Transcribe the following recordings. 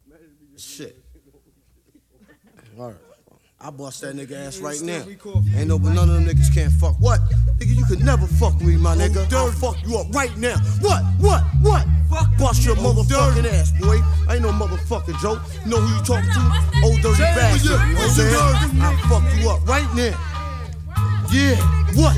Shit. All right. I bust that nigga ass right now. Ain't no, but none of them niggas can't fuck. What? Nigga, you could never fuck me, my nigga. I'll fuck you up right now. What? Fuck bust your motherfucking ass, boy. I ain't no motherfucking joke. You know who you talking to? Old dirty bastard. You know what I'm saying? I'll fuck you up right now. Yeah. What?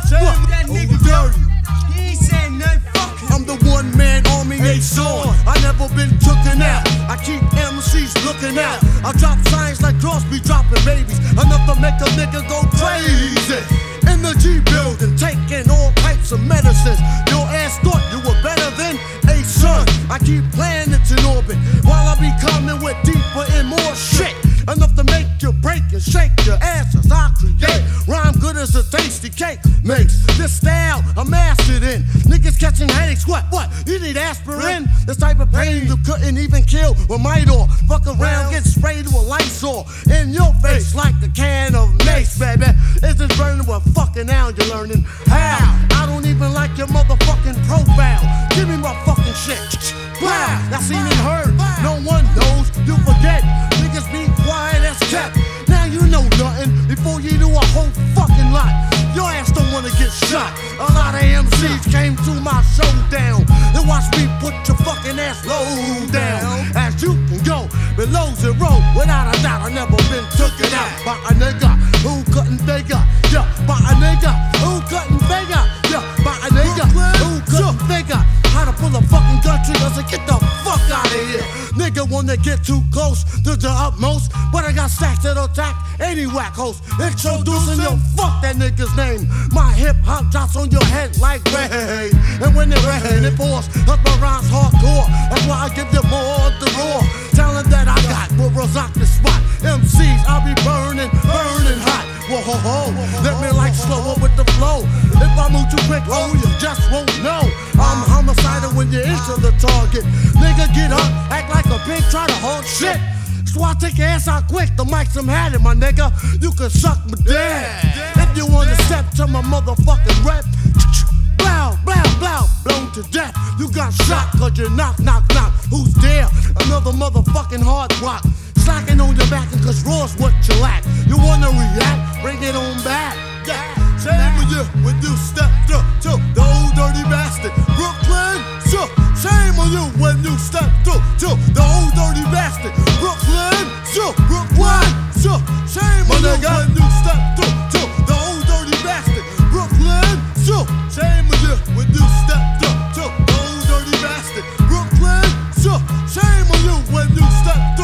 Old dirty. He ain't saying nothing. I'm the one-man army, ain't sworn. I never been tooken out. I keep MCs looking out. I drop signs like Crosby dropping babies. Enough to make a nigga go crazy. In the G building, taking all types of medicines. Your ass thought you were better than a son. I keep planets in orbit while I be coming with deeper and more shit. Enough to make you break and shake your asses. I create rhyme good as a tasty cake makes. This style I'm mastered in. Niggas catching headaches, what? You need aspirin? This type of pain you couldn't even kill with Midor. Fuck around, get sprayed with Lysol in your face like a can of mace, baby. Is this burning with fucking now you're learning how? I don't even like your motherfucking profile. Give me my fucking shit. Wow, that's seen and heard. No one knows, you forget. Niggas be quiet as kept. Now you know nothing before you do a whole fucking lot. Your ass don't wanna get shot. A lot of MCs came to my showdown. Then watch me put your fucking ass low down. As you can go below zero, without a doubt, I never been taken out by a nigga who couldn't figure. Yeah, by a nigga who couldn't figure. Yeah, by a nigga who couldn't figure how to pull a fucking gun trigger. So get the fuck out of here. Nigga wanna get too close to the utmost, but I got stacks that'll attack any whack host. Introducing your fuck that nigga's name. My hip hop drops on your head like rain, and when it rain, it pours. Up my rhymes hardcore. That's why I give you more of the raw talent that I got. Will rock the spot. MCs, I'll be burning hot. Whoa, ho, ho. Let me like slower with the flow. If I move too quick, oh, you just won't know. I'm homicidal when you're into the target. Nigga, get up, act like a pig, try to hold shit. So I take your ass out quick, the mic's I'm had it, my nigga. You can suck my dick. If you wanna step to my motherfucking rep, blow, blown to death. You got shot cause you knock. Who's there? Another motherfucking hard rock. Slacking on your back cause raw's what you lack. You wanna react? Bring it on back. Yeah. Shame on you when you step to the old dirty bastard. Brooklyn, so shame on you when you step to the old dirty bastard. Brooklyn, so shame on you when you step to the old dirty bastard. Brooklyn, so shame on you when you step to the old dirty bastard. Brooklyn, so shame on you when you step to